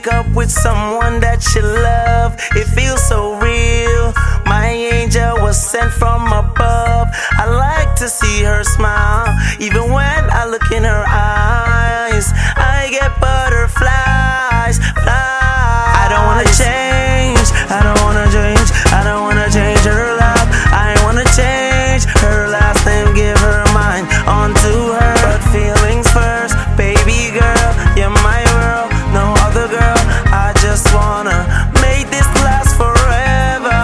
wake up with someone that you love, it feels so real. My angel was sent from above. I like to see her smile. Even when I look in her eyes, I get butterflies. I don't wanna change, I don't wanna change, I don't wanna change her love. I wanna change her last name, give her mine onto her. But feelings first, baby girl, you're my world, no other girl. I just wanna make this last forever.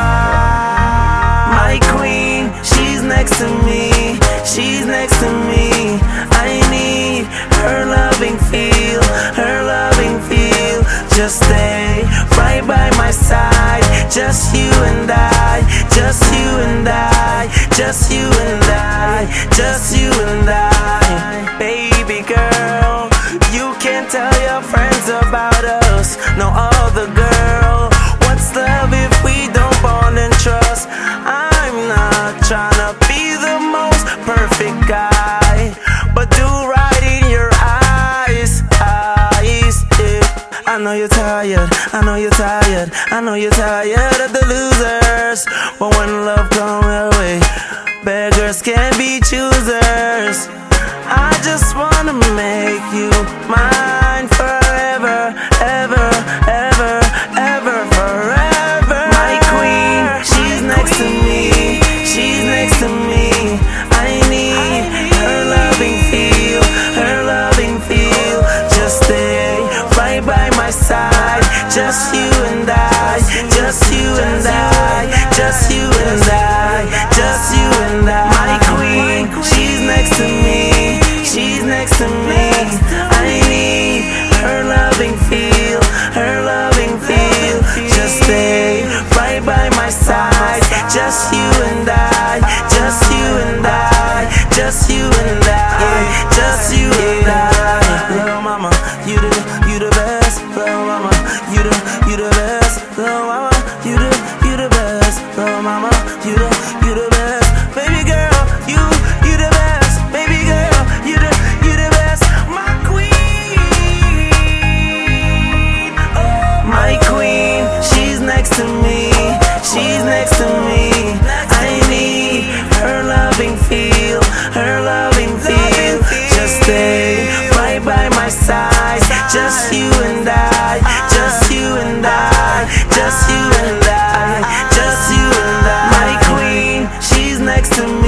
My queen, she's next to me, she's next to me. I need her loving feel, her loving feel. Just stay right by my side, just you and I, just you and I, just you and I, just you and I. Baby girl, you can't tell your friends about us, no other girl. What's love if we don't bond and trust? I'm not tryna be the most perfect guy, but do right in your eyes, yeah. I know you're tired, I know you're tired, I know you're tired of the losers. But when love comes your way, beggars can't be choosers. I just wanna make you mine forever, ever, ever, ever, forever. My queen, she's next to me, she's next to me. I need her loving feel, her loving feel. Just stay right by my side, just you and I, just you and I, just you and I, just you and I. My queen, she's next to me, she's next to me. I need her loving feel, her loving feel. Just stay right by my side, just you and I, just you and I, just you and I, just you and I. Little mama, you the best. Little mama, you the best. Little mama, you the best. Little mama, you the best. Baby girl, you the best. Baby girl, you the best. My queen, oh, my queen, she's next to me, she's next to me. I need her loving feel, her loving feel. Just stay right by my side, just you and I, just you and I, just you and I, just you and I. My queen, she's next to me.